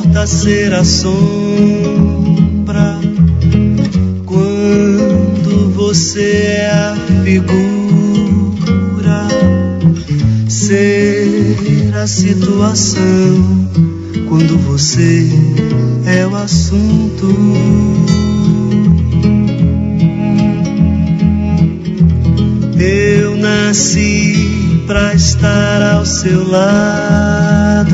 importa ser a sombra quando você é a figura, ser a situação quando você é o assunto. Eu nasci pra estar ao seu lado,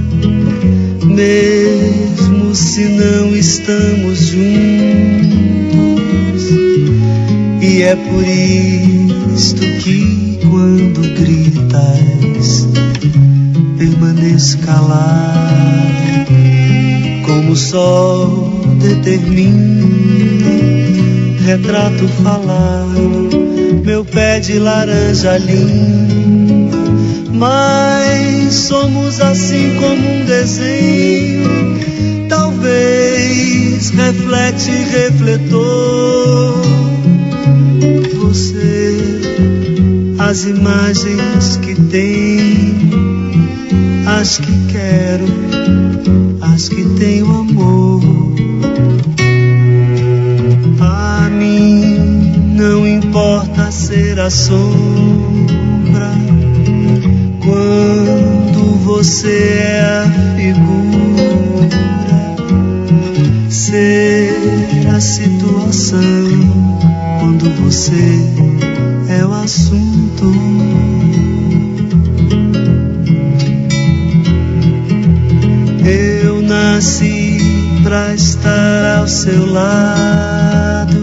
mesmo se não estamos juntos. E é por isto que quando gritas permaneço calado, como o sol determina, retrato falado, meu pé de laranja linda. Mas somos assim como um desenho, talvez reflete refletor. Você, as imagens que tenho, as que quero, as que tenho amor. A mim não importa ser a sombra quando você é a figura, ser a situação quando você é o assunto. Eu nasci pra estar ao seu lado,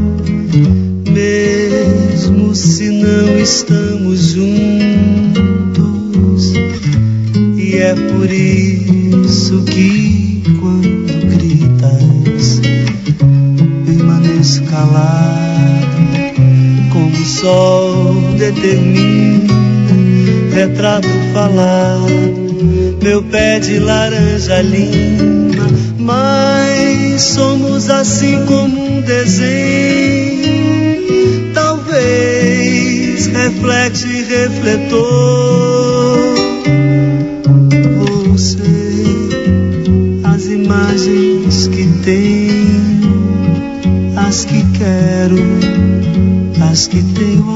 mesmo se não estamos juntos. E é por isso que quando gritas permaneço calado, como o sol determina, retrato falado, meu pé de laranja lima. Mas somos assim como um desenho, talvez reflete refletor. Você, as imagens que tenho, as que quero, as que tenho